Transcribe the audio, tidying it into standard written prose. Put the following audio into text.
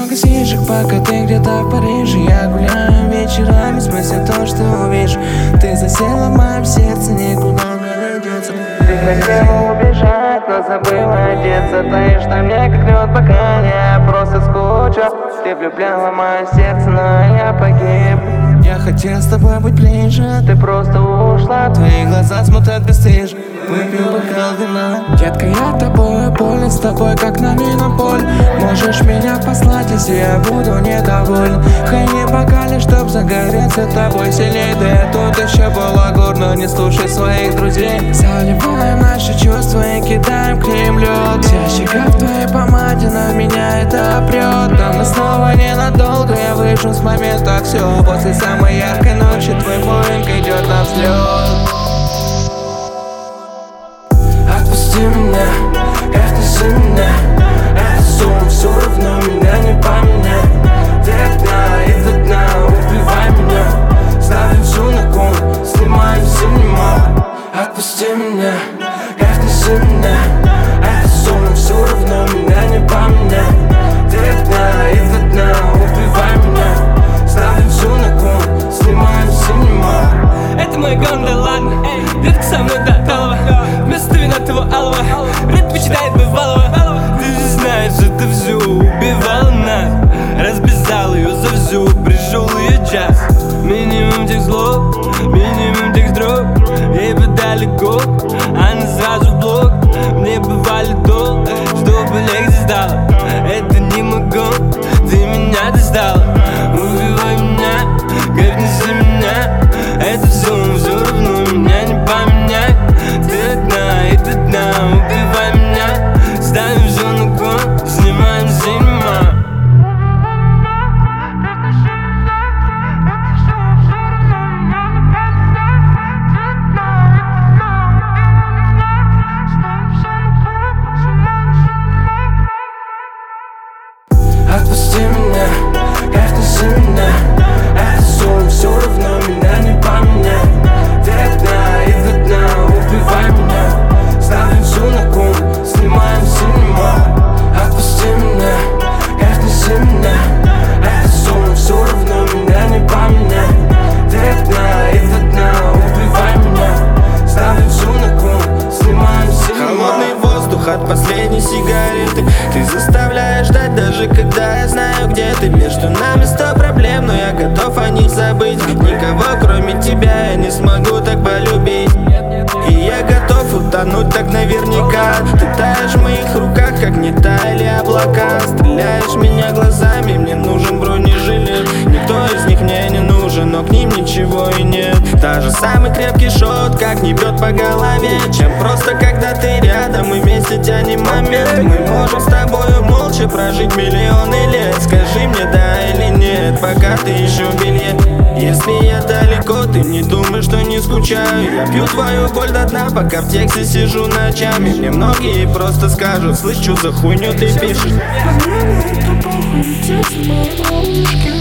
магазинчик, пока ты где-то в Париже. Я гуляю вечерами, в смысле то, что увижу. Ты засела в моем сердце, никуда не деться. Ты хотела убежать, но забыла одеться. Таишь на мне, как лед, пока я просто скучу. Ты влюбляла в мое сердце, но я погиб. Я хотел с тобой быть ближе, ты просто ушла. Твои глаза смотрят бесстыжие. Выпил бокал вина. Детка, я тобой болен, с тобой как на минополь. Можешь меня послать, если я буду недоволен. Хай бокали, чтоб загореться тобой сильней. Да я тут еще балагур, но не слушай своих друзей. Заливаем наши чувства и кидаем к ним лед. Вся щека в твоей помаде, но меня это прет. Но мы снова ненадолго, я выжил с момента все. После самой яркой ночи твой Боинг идет на взлет. Отпусти меня, это зимня, это сон, все равно меня не поменять. Ты от дна и до дна, убивай меня. Ставим все на кон, снимаем синема. Отпусти меня, это зимня, это сон, все равно меня не поменять. Ты от дна и до дна, убивай меня. Ставим все на кон, снимаем синема. Это мой гон, да ладно, детка со мной до талого. Вместо вина твоего алого, предпочитает бывалого. Ты же знаешь, это все убивало нас. Разбезал ее за всю, пришел ее час. Минимум тех слов, минимум тех строк. Ей бы далеко, она сразу в блок. Мне бывали долг, чтобы легче стало. Это не могу, ты меня достала. Убивай меня, как неси меня. Это все равно меня не поменять. Ты одна и до дна, убивай меня. Ставим все на кон, снимаем синема. Отпусти меня, это зимня, это сон, все равно меня не поменять. Ты одна и до дна, убивай меня. Ставим все на кон, снимаем синема. Отпусти меня, это зимня, это сон, все равно меня не поменять. Ты одна и до дна, убивай меня. Ставим все на кон, снимаем синема. Холодный воздух от последней сигареты. Ты заставляешь ждать, даже когда я знаю, где ты. Между нами 100 проблем, но я готов о них забыть. Никого кроме тебя я не смогу так полюбить. И я готов утонуть так наверняка. Ты таешь в моих руках, как не таяли облака. Стреляешь меня глазами, мне нужен бронежилет. Никто из них мне не нужен, но к ним ничего и нет. Даже самый крепкий шот как не бьет по голове, чем просто когда ты рядом и вместе тянем момент. Мы можем с тобою молча прожить миллионы лет. Скажи мне да или нет, пока ты еще в белье. Если я далеко, ты не думай, что не скучаю. Я пью твою боль до дна, пока в тексте сижу ночами. Мне многие просто скажут: слышь, что за хуйню ты пишешь?